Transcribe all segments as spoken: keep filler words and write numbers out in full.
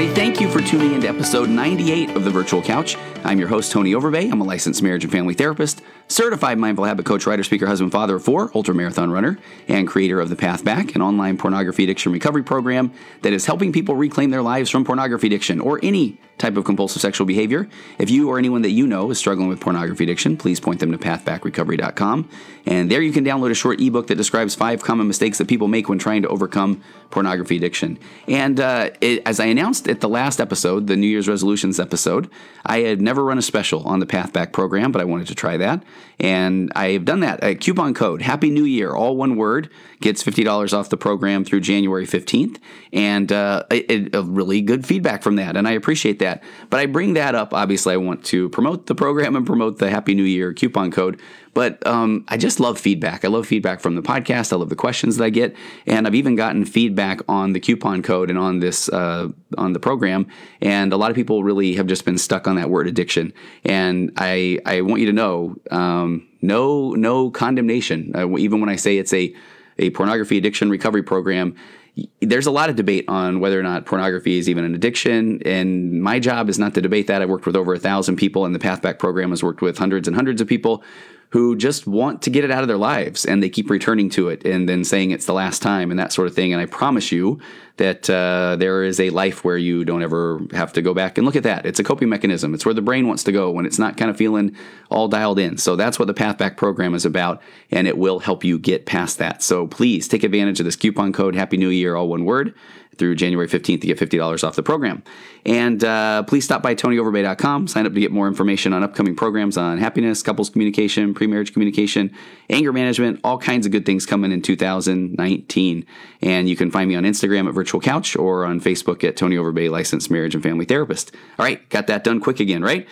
everybody. Thank you for tuning into episode ninety-eight of The Virtual Couch. I'm your host, Tony Overbay. I'm a licensed marriage and family therapist, certified mindful habit coach, writer, speaker, husband, father of four, ultra-marathon runner, and creator of The Path Back, an online pornography addiction recovery program that is helping people reclaim their lives from pornography addiction or any type of compulsive sexual behavior. If you or anyone that you know is struggling with pornography addiction, please point them to path back recovery dot com. And there you can download a short ebook that describes five common mistakes that people make when trying to overcome pornography addiction. And uh, it, as I announced at the last episode, the New Year's resolutions episode, I had never run a special on the Path Back program, but I wanted to try that. And I have done that. A coupon code, Happy New Year, all one word, gets fifty dollars off the program through January fifteenth. And uh, it, it, a really good feedback from that, and I appreciate that. But I bring that up, obviously I want to promote the program and promote the Happy New Year coupon code. But um, I just love feedback. I love feedback from the podcast. I love the questions that I get. And I've even gotten feedback on the coupon code and on this uh, on the program. And a lot of people really have just been stuck on that word addiction. And I I want you to know, um, no no condemnation. Uh, even when I say it's a, a pornography addiction recovery program, there's a lot of debate on whether or not pornography is even an addiction, and my job is not to debate that. I've worked with over a thousand people, and the Path Back program has worked with hundreds and hundreds of people who just want to get it out of their lives, and they keep returning to it and then saying it's the last time and that sort of thing. And I promise you that uh, there is a life where you don't ever have to go back and look at that. It's a coping mechanism. It's where the brain wants to go when it's not kind of feeling all dialed in. So that's what the Path Back program is about, and it will help you get past that. So please take advantage of this coupon code, Happy New Year, all one word, through January fifteenth to get fifty dollars off the program. And uh, please stop by tony overbay dot com. Sign up to get more information on upcoming programs on happiness, couples communication, pre-marriage communication, anger management, all kinds of good things coming in two thousand nineteen. And you can find me on Instagram at Virtual Couch or on Facebook at Tony Overbay, licensed marriage and family therapist. All right, got that done quick again, right?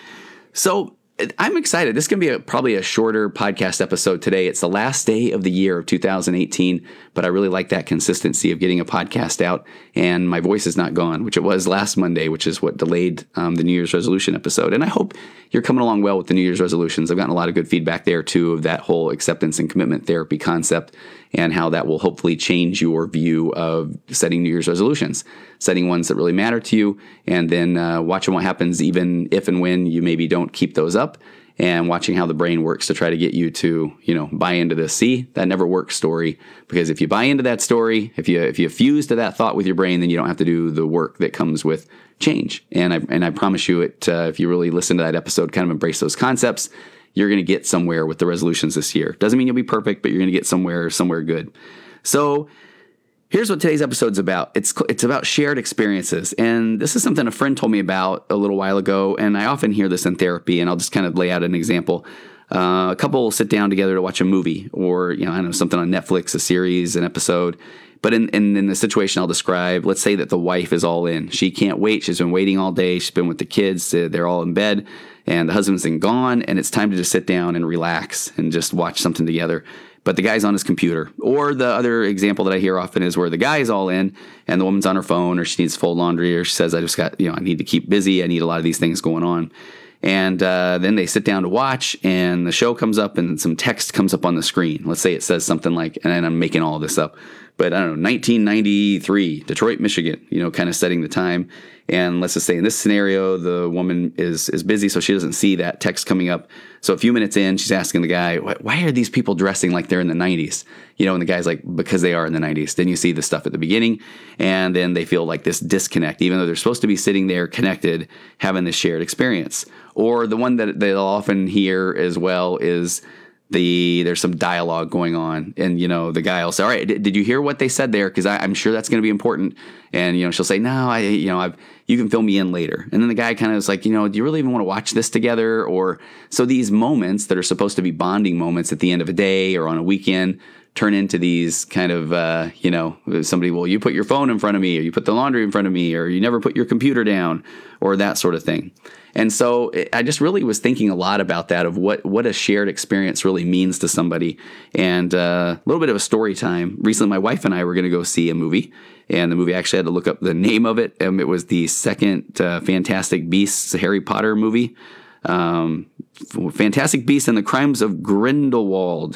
So I'm excited. This is going to be a, probably a shorter podcast episode today. It's the last day of the year of two thousand eighteen, but I really like that consistency of getting a podcast out, and my voice is not gone, which it was last Monday, which is what delayed um, the New Year's resolution episode. And I hope you're coming along well with the New Year's resolutions. I've gotten a lot of good feedback there, too, of that whole acceptance and commitment therapy concept and how that will hopefully change your view of setting New Year's resolutions, setting ones that really matter to you, and then uh, watching what happens even if and when you maybe don't keep those up, and watching how the brain works to try to get you to, you know, buy into this. See, that never works story, because if you buy into that story, if you if you fuse to that thought with your brain, then you don't have to do the work that comes with change. And I and I promise you, it uh, if you really listen to that episode, kind of embrace those concepts, you're going to get somewhere with the resolutions this year. Doesn't mean you'll be perfect, but you're going to get somewhere somewhere good. So here's what today's episode's about. It's it's about shared experiences. And this is something a friend told me about a little while ago, and I often hear this in therapy, and I'll just kind of lay out an example. Uh, a couple will sit down together to watch a movie, or, you know, I don't know, something on Netflix, a series, an episode. But in, in, in the situation I'll describe, let's say that the wife is all in. She can't wait. She's been waiting all day. She's been with the kids. They're all in bed, and the husband's been gone, and it's time to just sit down and relax and just watch something together. But the guy's on his computer. Or the other example that I hear often is where the guy's all in and the woman's on her phone, or she needs to fold laundry, or she says, I just got, you know, I need to keep busy. I need a lot of these things going on. And uh, then they sit down to watch, and the show comes up and some text comes up on the screen. Let's say it says something like, and I'm making all this up, but I don't know, nineteen ninety-three, Detroit, Michigan, you know, kind of setting the time. And let's just say in this scenario, the woman is is busy, so she doesn't see that text coming up. So a few minutes in, she's asking the guy, why are these people dressing like they're in the nineties? You know, and the guy's like, because they are in the nineties. Then you see the stuff at the beginning, and then they feel like this disconnect, even though they're supposed to be sitting there connected, having this shared experience. Or the one that they'll often hear as well is the there's some dialogue going on, and, you know, the guy will say, all right, did, did you hear what they said there? Because I'm sure that's going to be important. And, you know, she'll say, no, I, you know, I've, you can fill me in later. And then the guy kind of is like, you know, do you really even want to watch this together? Or so these moments that are supposed to be bonding moments at the end of a day or on a weekend turn into these kind of, uh, you know, somebody, well, you put your phone in front of me, or you put the laundry in front of me, or you never put your computer down, or that sort of thing. And so I just really was thinking a lot about that, of what, what a shared experience really means to somebody. And uh, a little bit of a story time. Recently, my wife and I were going to go see a movie, and the movie, I actually had to look up the name of it. Um, it was the second uh, Fantastic Beasts Harry Potter movie. Um, Fantastic Beasts and the Crimes of Grindelwald.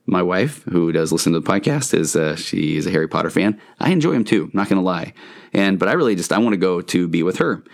My wife, who does listen to the podcast, is uh, she is a Harry Potter fan. I enjoy him too, not going to lie. And but I really just I want to go to be with her.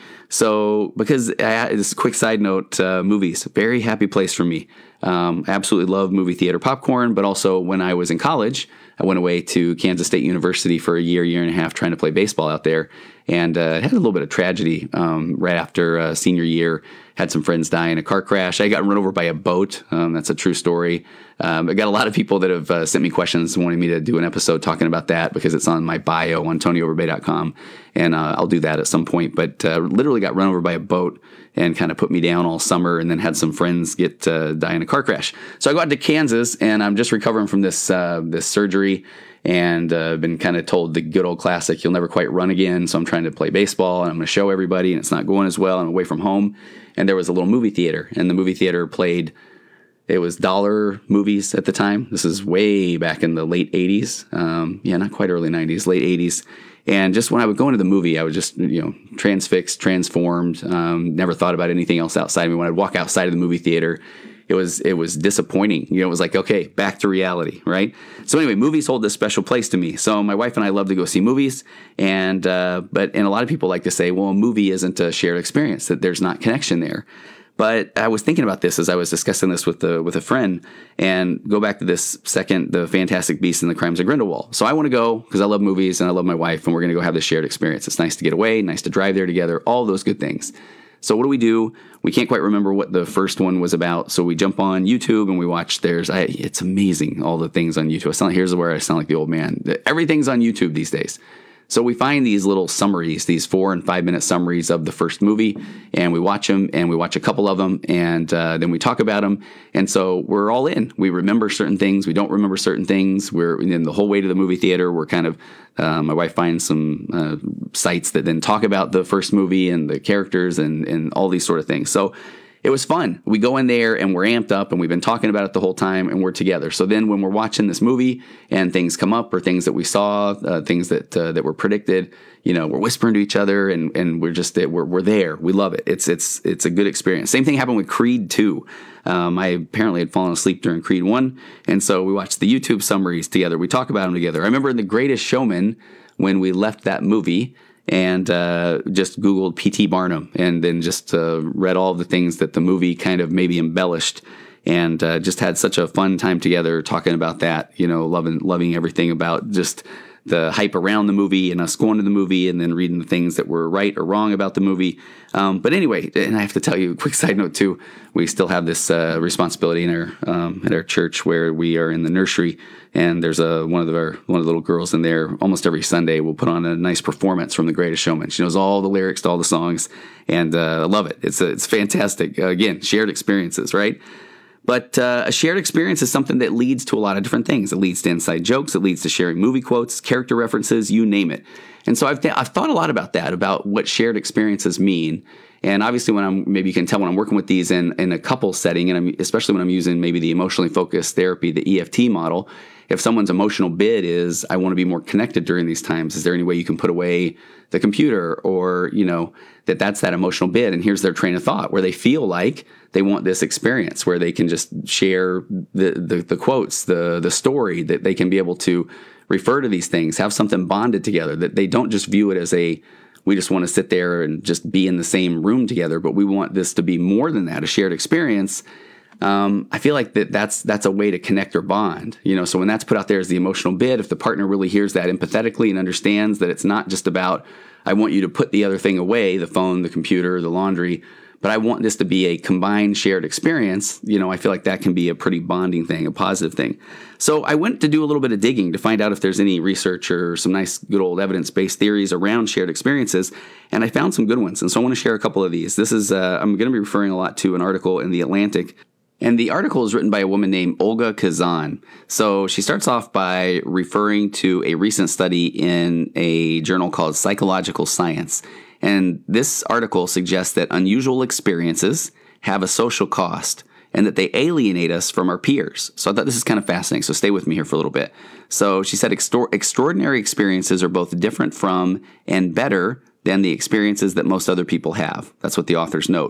So because I, this is a quick side note, uh, movies, very happy place for me. Um, I absolutely love movie theater popcorn. But also when I was in college, I went away to Kansas State University for a year, year and a half, trying to play baseball out there, and uh, had a little bit of tragedy um, right after uh, senior year. Had some friends die in a car crash. I got run over by a boat. Um, that's a true story. Um, I got a lot of people that have uh, sent me questions wanting me to do an episode talking about that because it's on my bio on tony overbay dot com, and uh, I'll do that at some point. But uh, literally got run over by a boat and kind of put me down all summer, and then had some friends get uh, die in a car crash. So I go out to Kansas, and I'm just recovering from this uh, this surgery, and uh, been kind of told the good old classic, you'll never quite run again. So I'm trying to play baseball, and I'm going to show everybody, and it's not going as well. I'm away from home, and there was a little movie theater, and the movie theater played. It was dollar movies at the time. This is way back in the late eighties. Um, yeah, not quite early nineties, late eighties. And just when I would go into the movie, I was just, you know, transfixed, transformed, um, never thought about anything else outside of me. When I'd walk outside of the movie theater, it was it was disappointing. You know, it was like, okay, back to reality, right? So anyway, movies hold this special place to me. So my wife and I love to go see movies. And, uh, but, and a lot of people like to say, well, a movie isn't a shared experience, that there's not connection there. But I was thinking about this as I was discussing this with the, with a friend, and go back to this second, the Fantastic Beasts and the Crimes of Grindelwald. So I want to go because I love movies and I love my wife, and we're going to go have this shared experience. It's nice to get away, nice to drive there together, all those good things. So what do we do? We can't quite remember what the first one was about. So we jump on YouTube and we watch theirs. I, it's amazing, all the things on YouTube. I sound, here's where I sound like the old man. Everything's on YouTube these days. So we find these little summaries, these four and five minute summaries of the first movie, and we watch them, and we watch a couple of them, and uh, then we talk about them. And so we're all in. We remember certain things. We don't remember certain things. We're in the whole way to the movie theater. We're kind of, uh, my wife finds some uh, sites that then talk about the first movie and the characters and, and all these sort of things. So it was fun. We go in there and we're amped up, and we've been talking about it the whole time, and we're together. So then when we're watching this movie and things come up, or things that we saw, uh, things that uh, that were predicted, you know, we're whispering to each other, and and we're just we're we're there. We love it. It's it's it's a good experience. Same thing happened with Creed two. Um, I apparently had fallen asleep during Creed one, and so we watched the YouTube summaries together. We talk about them together. I remember in The Greatest Showman, when we left that movie, and uh, just Googled P T Barnum, and then just uh, read all the things that the movie kind of maybe embellished, and uh, just had such a fun time together talking about that, you know, loving loving everything about just the hype around the movie and us going to the movie and then reading the things that were right or wrong about the movie. Um, but anyway, and I have to tell you a quick side note too, we still have this uh, responsibility in our um, at our church where we are in the nursery, and there's a one of the our, one of the little girls in there almost every Sunday will put on a nice performance from The Greatest Showman. She knows all the lyrics to all the songs, and uh, I love it. It's a, it's fantastic. Uh, again, shared experiences, right? But uh, a shared experience is something that leads to a lot of different things. It leads to inside jokes. It leads to sharing movie quotes, character references, you name it. And so I've, th- I've thought a lot about that, about what shared experiences mean. And obviously when I'm, maybe you can tell when I'm working with these in, in a couple setting, and I'm, especially when I'm using maybe the emotionally focused therapy, the E F T model, if someone's emotional bid is, I want to be more connected during these times, is there any way you can put away the computer, or, you know, that that's that emotional bid, and here's their train of thought where they feel like they want this experience where they can just share the, the, the quotes, the, the story, that they can be able to refer to these things, have something bonded together, that they don't just view it as a, we just want to sit there and just be in the same room together, but we want this to be more than that, a shared experience. Um, I feel like that that's that's a way to connect or bond, you know. So when that's put out there as the emotional bid, if the partner really hears that empathetically and understands that it's not just about, I want you to put the other thing away, the phone, the computer, the laundry, but I want this to be a combined shared experience, you know, I feel like that can be a pretty bonding thing, a positive thing. So I went to do a little bit of digging to find out if there's any research or some nice good old evidence-based theories around shared experiences, and I found some good ones. And so I want to share a couple of these. This is, uh, I'm going to be referring a lot to an article in The Atlantic. And the article is written by a woman named Olga Kazan. So she starts off by referring to a recent study in a journal called Psychological Science. And this article suggests that unusual experiences have a social cost and that they alienate us from our peers. So I thought this is kind of fascinating. So stay with me here for a little bit. So she said extor- extraordinary experiences are both different from and better than the experiences that most other people have. That's what the authors note.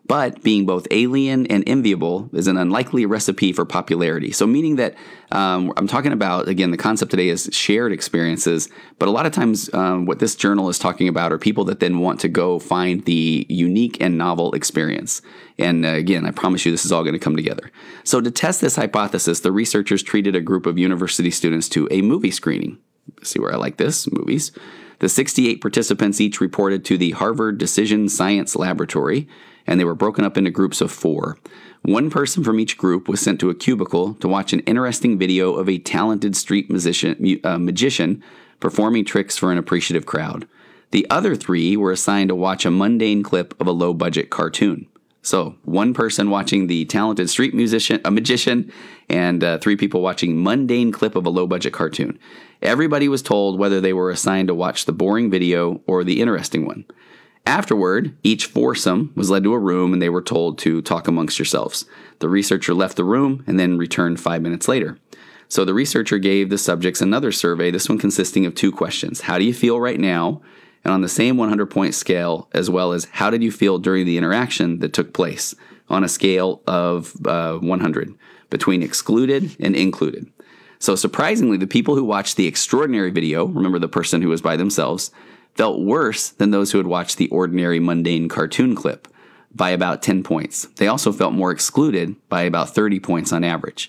But being both alien and enviable is an unlikely recipe for popularity. So meaning that um, I'm talking about, again, the concept today is shared experiences. But a lot of times um, what this journal is talking about are people that then want to go find the unique and novel experience. And uh, again, I promise you this is all going to come together. So to test this hypothesis, the researchers treated a group of university students to a movie screening. See where I like this? Movies. The sixty-eight participants each reported to the Harvard Decision Science Laboratory, and they were broken up into groups of four. One person from each group was sent to a cubicle to watch an interesting video of a talented street musician, uh, magician performing tricks for an appreciative crowd. The other three were assigned to watch a mundane clip of a low-budget cartoon. So one person watching the talented street musician, a magician, and uh, three people watching mundane clip of a low-budget cartoon. Everybody was told whether they were assigned to watch the boring video or the interesting one. Afterward, each foursome was led to a room and they were told to talk amongst yourselves. The researcher left the room and then returned five minutes later. So the researcher gave the subjects another survey, this one consisting of two questions. How do you feel right now? And on the same one hundred point scale, as well as how did you feel during the interaction that took place on a scale of uh, one hundred between excluded and included. So surprisingly, the people who watched the extraordinary video, remember the person who was by themselves, felt worse than those who had watched the ordinary mundane cartoon clip by about ten points. They also felt more excluded by about thirty points on average.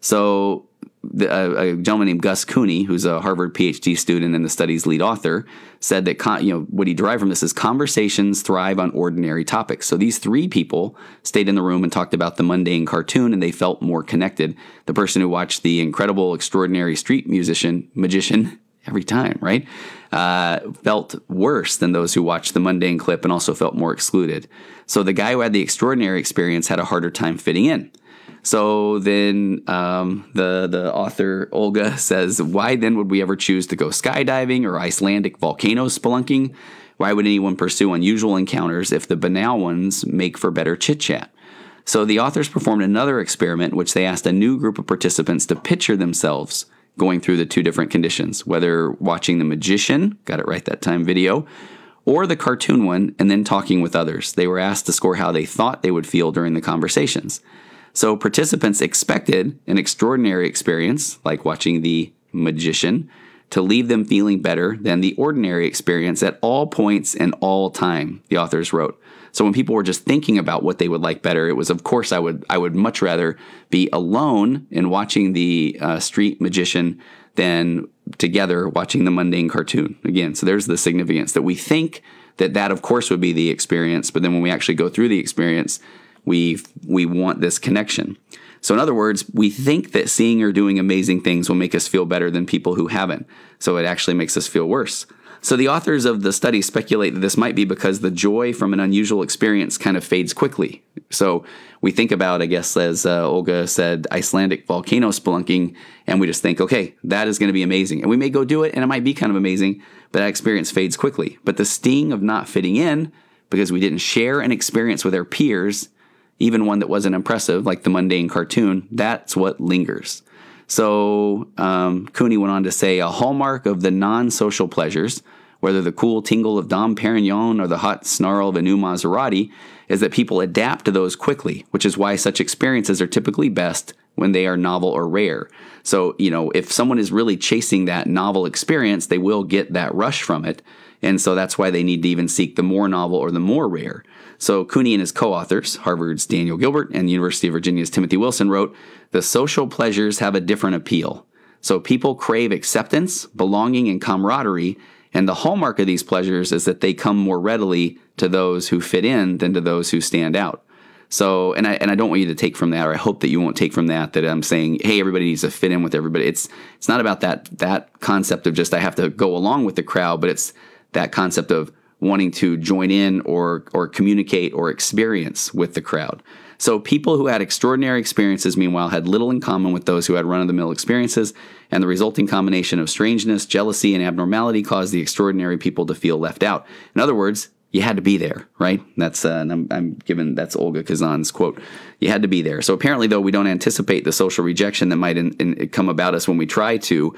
So the, a, a gentleman named Gus Cooney, who's a Harvard PhD student and the study's lead author, said that con- you know what he derived from this is conversations thrive on ordinary topics. So these three people stayed in the room and talked about the mundane cartoon, and they felt more connected. The person who watched the incredible, extraordinary street musician, magician, every time, right, uh, felt worse than those who watched the mundane clip and also felt more excluded. So the guy who had the extraordinary experience had a harder time fitting in. So then um, the the author, Olga, says, why then would we ever choose to go skydiving or Icelandic volcano spelunking? Why would anyone pursue unusual encounters if the banal ones make for better chit-chat? So the authors performed another experiment in which they asked a new group of participants to picture themselves going through the two different conditions, whether watching the magician, got it right that time, video, or the cartoon one, and then talking with others. They were asked to score how they thought they would feel during the conversations. So participants expected an extraordinary experience, like watching the magician, to leave them feeling better than the ordinary experience at all points and all time, the authors wrote. So when people were just thinking about what they would like better, it was, of course, I would I would much rather be alone and watching the uh, street magician than together watching the mundane cartoon. Again, so there's the significance that we think that that, of course, would be the experience, but then when we actually go through the experience, we we want this connection. So in other words, we think that seeing or doing amazing things will make us feel better than people who haven't. So it actually makes us feel worse. So the authors of the study speculate that this might be because the joy from an unusual experience kind of fades quickly. So we think about, I guess, as uh, Olga said, Icelandic volcano spelunking, and we just think, okay, that is going to be amazing. And we may go do it, and it might be kind of amazing, but that experience fades quickly. But the sting of not fitting in, because we didn't share an experience with our peers, even one that wasn't impressive, like the mundane cartoon, that's what lingers. So um, Cooney went on to say, a hallmark of the non-social pleasures, whether the cool tingle of Dom Perignon or the hot snarl of a new Maserati, is that people adapt to those quickly, which is why such experiences are typically best when they are novel or rare. So, you know, if someone is really chasing that novel experience, they will get that rush from it. And so that's why they need to even seek the more novel or the more rare. So Cooney and his co-authors, Harvard's Daniel Gilbert and University of Virginia's Timothy Wilson, wrote, the social pleasures have a different appeal. So people crave acceptance, belonging, and camaraderie, and the hallmark of these pleasures is that they come more readily to those who fit in than to those who stand out. So, and I and I don't want you to take from that, or I hope that you won't take from that, that I'm saying, hey, everybody needs to fit in with everybody. It's it's not about that that concept of just I have to go along with the crowd, but it's that concept of wanting to join in or or communicate or experience with the crowd. So people who had extraordinary experiences, meanwhile, had little in common with those who had run-of-the-mill experiences, and the resulting combination of strangeness, jealousy, and abnormality caused the extraordinary people to feel left out. In other words, you had to be there, right? That's uh, and I'm, I'm given that's Olga Kazan's quote. You had to be there. So apparently, though, we don't anticipate the social rejection that might in, in, come about us when we try to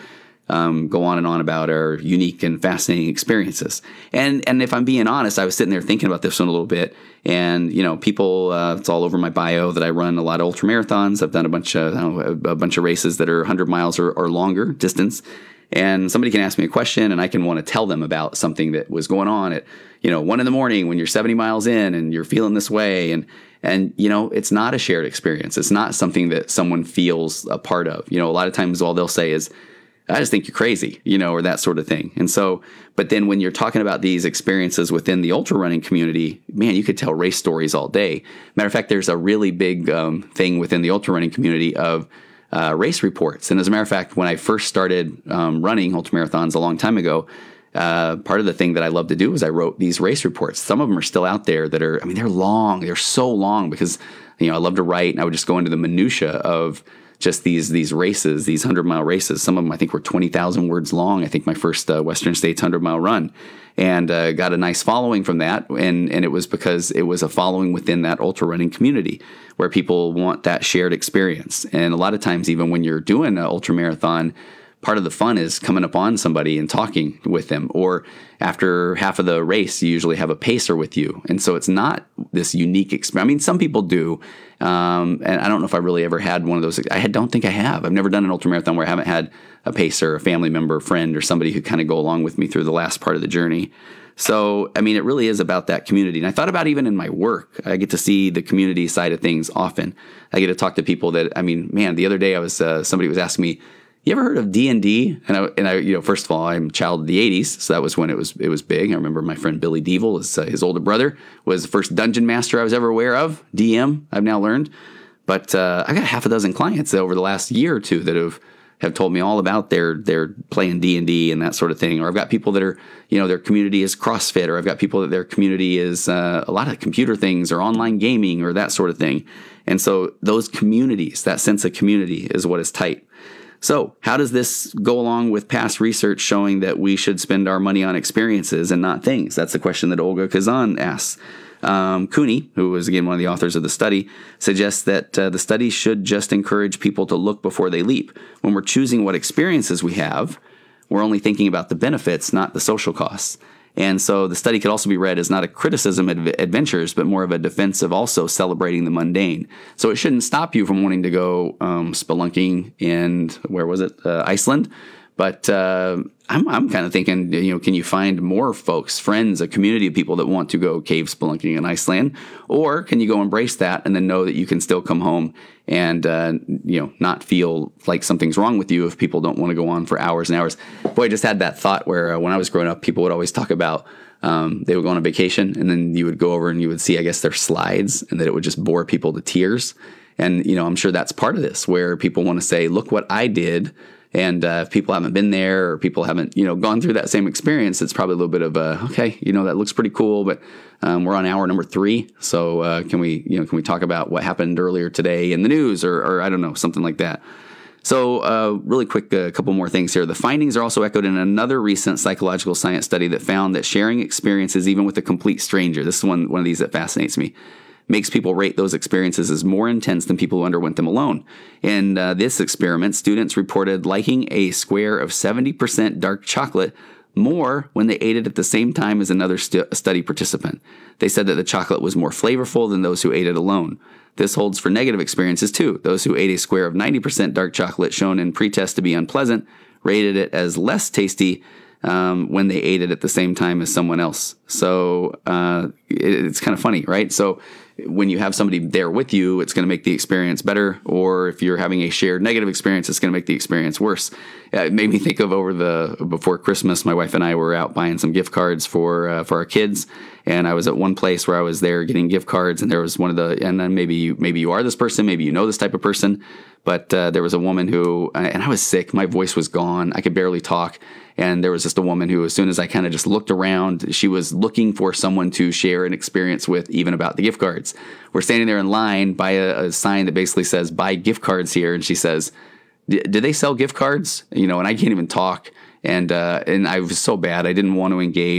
um, go on and on about our unique and fascinating experiences. And and if I'm being honest, I was sitting there thinking about this one a little bit. And, you know, people, uh, it's all over my bio that I run a lot of ultra marathons. I've done a bunch of, I don't know, a bunch of races that are one hundred miles or, or longer distance. And somebody can ask me a question and I can want to tell them about something that was going on at, you know, one in the morning when you're seventy miles in and you're feeling this way. And, and, you know, it's not a shared experience. It's not something that someone feels a part of. You know, a lot of times all they'll say is, I just think you're crazy, you know, or that sort of thing. And so, but then when you're talking about these experiences within the ultra running community, man, you could tell race stories all day. Matter of fact, there's a really big um, thing within the ultra running community of uh, race reports. And as a matter of fact, when I first started um, running ultra marathons a long time ago, uh, part of the thing that I love to do is I wrote these race reports. Some of them are still out there that are, I mean, they're long. They're so long because, you know, I love to write and I would just go into the minutia of just these these races, these hundred-mile races. Some of them I think were twenty thousand words long. I think my first uh, Western States hundred-mile run. And uh, got a nice following from that. And, and it was because it was a following within that ultra-running community where people want that shared experience. And a lot of times, even when you're doing an ultra-marathon, part of the fun is coming up on somebody and talking with them. Or after half of the race, you usually have a pacer with you. And so it's not this unique experience. I mean, some people do. Um, and I don't know if I really ever had one of those. I don't think I have. I've never done an ultramarathon where I haven't had a pacer, a family member, a friend, or somebody who kind of go along with me through the last part of the journey. So, I mean, it really is about that community. And I thought about even in my work, I get to see the community side of things often. I get to talk to people that, I mean, man, the other day I was, uh, somebody was asking me, you ever heard of D and D? And I, and I, you know, first of all, I'm a child of the eighties, so that was when it was it was big. I remember my friend Billy Devil, his, uh, his older brother, was the first dungeon master I was ever aware of. D M, I've now learned. But uh, I got half a dozen clients over the last year or two that have have told me all about their their playing D and D and that sort of thing. Or I've got people that are, you know, their community is CrossFit, or I've got people that their community is uh, a lot of computer things or online gaming or that sort of thing. And so those communities, that sense of community is what is tight. So how does this go along with past research showing that we should spend our money on experiences and not things? That's the question that Olga Kazan asks. Um, Cooney, who was, again, one of the authors of the study, suggests that uh, the study should just encourage people to look before they leap. When we're choosing what experiences we have, we're only thinking about the benefits, not the social costs. And so the study could also be read as not a criticism of adventures, but more of a defense of also celebrating the mundane. So it shouldn't stop you from wanting to go um, spelunking in, where was it, uh, Iceland? But uh, I'm I'm kind of thinking, you know, can you find more folks, friends, a community of people that want to go cave spelunking in Iceland? Or can you go embrace that and then know that you can still come home and, uh, you know, not feel like something's wrong with you if people don't want to go on for hours and hours? Boy, I just had that thought where uh, when I was growing up, people would always talk about um, they would go on a vacation and then you would go over and you would see, I guess, their slides and that it would just bore people to tears. And, you know, I'm sure that's part of this where people want to say, look what I did. And uh, if people haven't been there or people haven't, you know, gone through that same experience, it's probably a little bit of a, okay, you know, that looks pretty cool, but um, we're on hour number three. So uh, can we, you know, can we talk about what happened earlier today in the news or, or I don't know, something like that. So uh, really quick, a uh, couple more things here. The findings are also echoed in another recent psychological science study that found that sharing experiences, even with a complete stranger, this is one, one of these that fascinates me, makes people rate those experiences as more intense than people who underwent them alone. In uh, this experiment, students reported liking a square of seventy percent dark chocolate more when they ate it at the same time as another stu- study participant. They said that the chocolate was more flavorful than those who ate it alone. This holds for negative experiences too. Those who ate a square of ninety percent dark chocolate shown in pretest to be unpleasant rated it as less tasty Um, when they ate it at the same time as someone else. So uh, it, it's kind of funny, right? So when you have somebody there with you, it's going to make the experience better. Or if you're having a shared negative experience, it's going to make the experience worse. Uh, it made me think of over the, before Christmas, my wife and I were out buying some gift cards for uh, for our kids. And I was at one place where I was there getting gift cards, and there was one of the, and then maybe you, maybe you are this person, maybe you know this type of person, but uh, there was a woman who, and I was sick, my voice was gone, I could barely talk, and there was just a woman who, as soon as I kind of just looked around, she was looking for someone to share an experience with, even about the gift cards. We're standing there in line by a, a sign that basically says, buy gift cards here, and she says, do they sell gift cards? You know, and I can't even talk, and uh, and I was so bad, I didn't want to engage.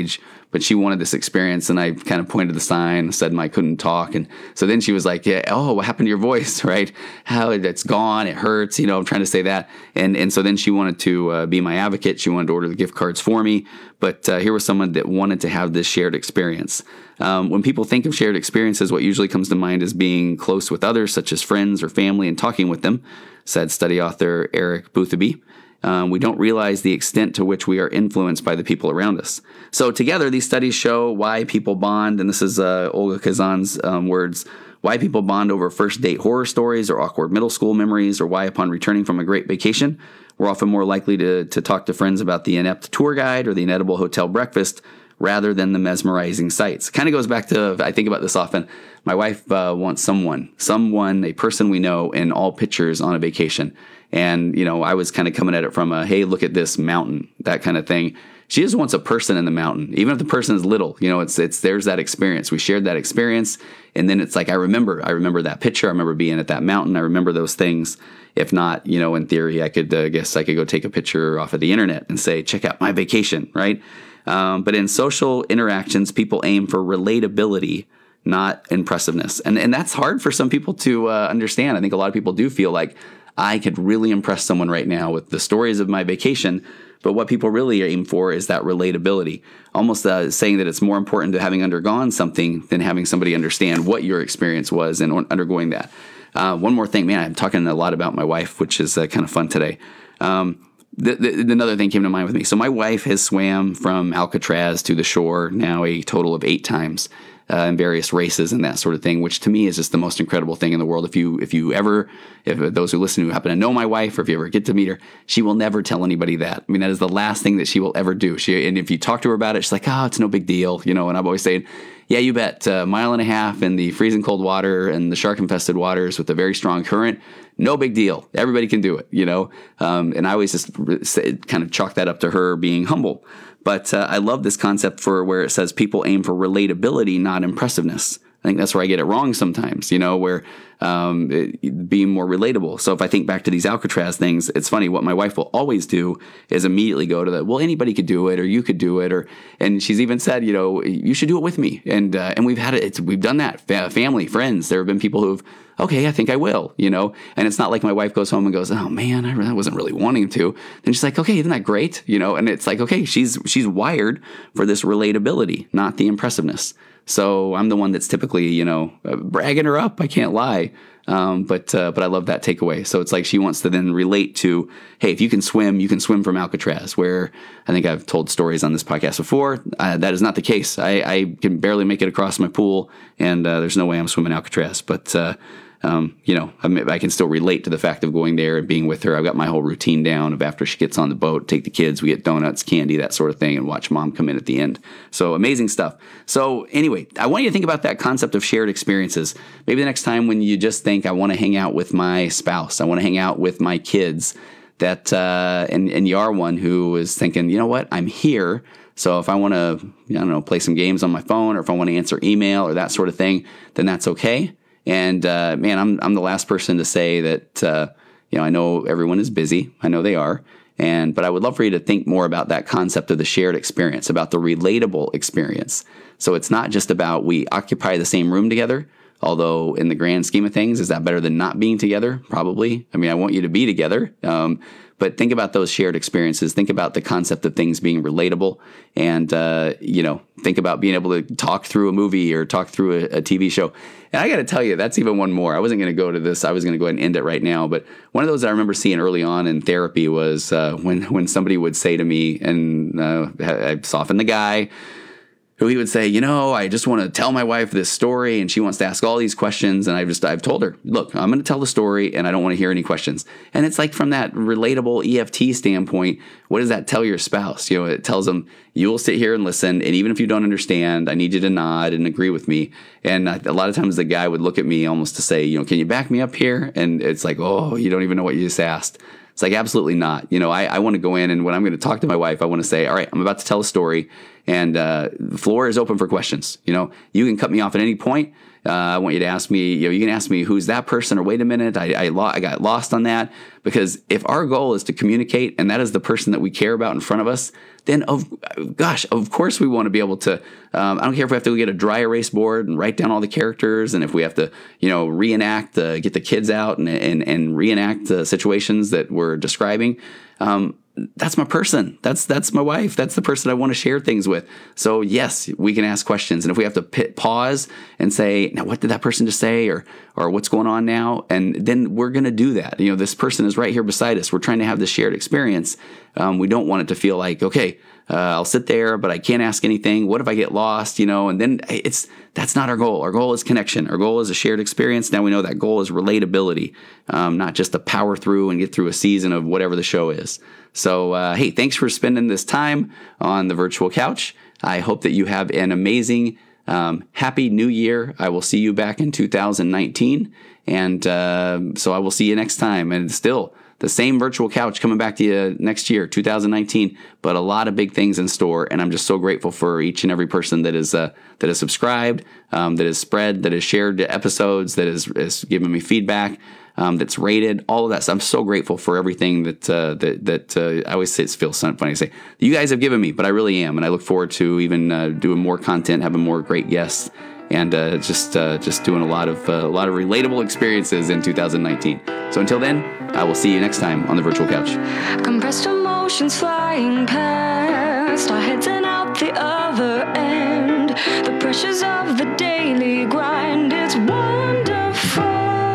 but she wanted this experience, and I kind of pointed to the sign, said I couldn't talk, and so then she was like, yeah, oh, what happened to your voice, right? How it's gone, it hurts, you know, I'm trying to say that, and and so then she wanted to uh, be my advocate. She wanted to order the gift cards for me, but uh, here was someone that wanted to have this shared experience. Um, when people think of shared experiences, what usually comes to mind is being close with others, such as friends or family, and talking with them, said study author Eric Boothby. Um, we don't realize the extent to which we are influenced by the people around us. So together, these studies show why people bond, and this is uh, Olga Kazan's um, words, why people bond over first date horror stories or awkward middle school memories, or why upon returning from a great vacation, we're often more likely to, to talk to friends about the inept tour guide or the inedible hotel breakfast rather than the mesmerizing sights. Kind of goes back to, I think about this often, my wife uh, wants someone, someone, a person we know in all pictures on a vacation. And, you know, I was kind of coming at it from a, hey, look at this mountain, that kind of thing. She just wants a person in the mountain, even if the person is little. You know, it's it's there's that experience. We shared that experience, and then it's like I remember, I remember that picture. I remember being at that mountain. I remember those things. If not, you know, in theory, I could uh, guess I could go take a picture off of the internet and say, check out my vacation, right? Um, but in social interactions, people aim for relatability, not impressiveness, and and that's hard for some people to uh, understand. I think a lot of people do feel like I could really impress someone right now with the stories of my vacation. But what people really aim for is that relatability, almost uh, saying that it's more important to having undergone something than having somebody understand what your experience was and undergoing that. Uh, one more thing, man, I'm talking a lot about my wife, which is uh, kind of fun today. Um, the, the, another thing came to mind with me. So my wife has swam from Alcatraz to the shore now a total of eight times. Uh, in various races and that sort of thing, which to me is just the most incredible thing in the world. If you if you ever, if those who listen who happen to know my wife, or if you ever get to meet her, she will never tell anybody that. I mean, that is the last thing that she will ever do. She and if you talk to her about it, she's like, oh, it's no big deal, you know. And I'm always saying, yeah, you bet. A mile and a half in the freezing cold water and the shark infested waters with a very strong current, no big deal. Everybody can do it, you know. Um, and I always just say, kind of chalk that up to her being humble. But uh, I love this concept for where it says people aim for relatability, not impressiveness. I think that's where I get it wrong sometimes, you know, where um, it, being more relatable. So if I think back to these Alcatraz things, it's funny. What my wife will always do is immediately go to the, well, anybody could do it, or you could do it, or and she's even said, you know, you should do it with me. And uh, and we've had it. It's, we've done that. Family, friends. There have been people who've, okay, I think I will, you know. And it's not like my wife goes home and goes, oh man, I, I wasn't really wanting to. Then she's like, okay, isn't that great, you know? And it's like, okay, she's she's wired for this relatability, not the impressiveness. So I'm the one that's typically, you know, uh, bragging her up. I can't lie. Um, but uh, but I love that takeaway. So it's like she wants to then relate to, hey, if you can swim, you can swim from Alcatraz, where I think I've told stories on this podcast before. Uh, that is not the case. I, I can barely make it across my pool, and uh, there's no way I'm swimming Alcatraz. But uh, Um, you know, I, mean, I can still relate to the fact of going there and being with her. I've got my whole routine down of after she gets on the boat, take the kids, we get donuts, candy, that sort of thing, and watch mom come in at the end. So amazing stuff. So anyway, I want you to think about that concept of shared experiences. Maybe the next time when you just think, I want to hang out with my spouse, I want to hang out with my kids, that, uh, and, and you are one who is thinking, you know what, I'm here. So if I want to, I don't know, play some games on my phone, or if I want to answer email or that sort of thing, then that's okay. And, uh, man, I'm, I'm the last person to say that, uh, you know, I know everyone is busy. I know they are. And, but I would love for you to think more about that concept of the shared experience, about the relatable experience. So it's not just about we occupy the same room together, although in the grand scheme of things, is that better than not being together? Probably. I mean, I want you to be together. Um, But think about those shared experiences. Think about the concept of things being relatable, and uh, you know, think about being able to talk through a movie or talk through a, a T V show. And I got to tell you, that's even one more. I wasn't going to go to this. I was going to go ahead and end it right now. But one of those that I remember seeing early on in therapy was uh, when when somebody would say to me, and uh, I soften the guy, who he would say, you know, I just want to tell my wife this story, and she wants to ask all these questions. And I've just, I've told her, look, I'm going to tell the story, and I don't want to hear any questions. And it's like, from that relatable E F T standpoint, what does that tell your spouse? You know, it tells them, you will sit here and listen. And even if you don't understand, I need you to nod and agree with me. And I, a lot of times the guy would look at me almost to say, you know, can you back me up here? And it's like, oh, you don't even know what you just asked. It's like, absolutely not. You know, I, I want to go in, and when I'm going to talk to my wife, I want to say, all right, I'm about to tell a story, and uh, the floor is open for questions. You know, you can cut me off at any point. Uh, I want you to ask me, you know, you can ask me, who's that person? Or wait a minute, I, I, lo- I got lost on that. Because if our goal is to communicate, and that is the person that we care about in front of us, then of gosh, of course we want to be able to. Um, I don't care if we have to go get a dry erase board and write down all the characters, and if we have to, you know, reenact, uh, get the kids out and and, and reenact the situations that we're describing. Um, that's my person. That's that's my wife. That's the person I want to share things with. So yes, we can ask questions, and if we have to pit, pause and say, now what did that person just say, or or what's going on now, and then we're going to do that. You know, this person is right here beside us. We're trying to have this shared experience. Um, we don't want it to feel like, okay, uh, I'll sit there, but I can't ask anything. What if I get lost? You know, and then it's that's not our goal. Our goal is connection. Our goal is a shared experience. Now we know that goal is relatability, um, not just to power through and get through a season of whatever the show is. So, uh, hey, thanks for spending this time on the virtual couch. I hope that you have an amazing, um, happy new year. I will see you back in two thousand nineteen. And uh, so I will see you next time. And still, the same virtual couch coming back to you next year, two thousand nineteen, but a lot of big things in store. And I'm just so grateful for each and every person that is uh, that is subscribed, um, that is spread, that has shared the episodes, that is, is given me feedback. Um, that's rated, all of that stuff. I'm so grateful for everything that uh, that that uh, I always say. It feels funny to say you guys have given me, but I really am, and I look forward to even uh, doing more content, having more great guests, and uh, just uh, just doing a lot of uh, a lot of relatable experiences in two thousand nineteen. So until then, I will see you next time on the virtual couch. Compressed emotions flying past our heads and out the other end. The pressures of the daily grind. It's wonderful.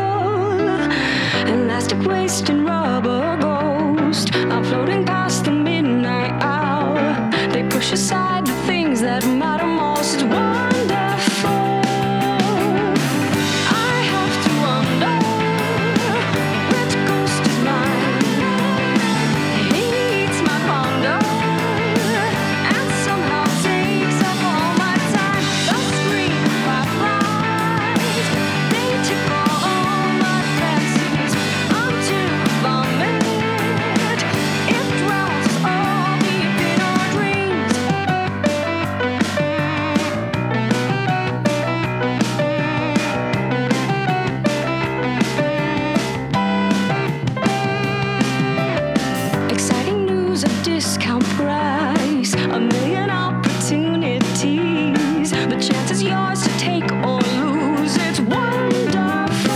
Elastic waste and rubber ghost. I'm floating past the midnight hour. They push aside the things that matter most. It's wonderful. I have to wonder which ghost is mine. He eats my ponder and somehow takes up all my time. The scream by flies, they tickle all my fancies. Until the vomit, it drowns all deep in our dreams. Exciting news, a discount price, a million opportunities. The chance is yours to take or lose. It's wonderful.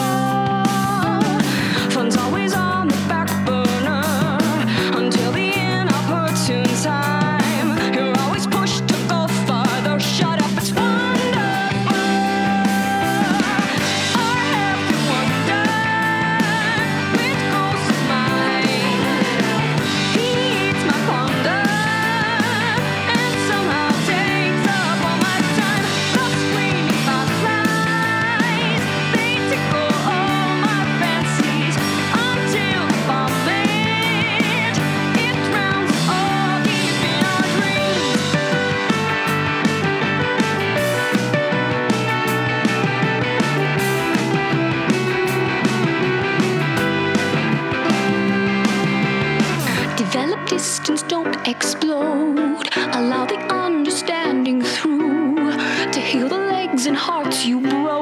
Fun's always on the back burner until the inopportune time. You're always pushed to go farther. Shut up, it's wonderful. I have to wonder which ghost is mine. He eats my ponder and somehow takes up all my time. The screaming by flies, they tickle all my fancies until the vomit, it drowns all deep in our dreams. Develop distance, don't explode. Allow the understanding through to heal the legs and hearts you broke.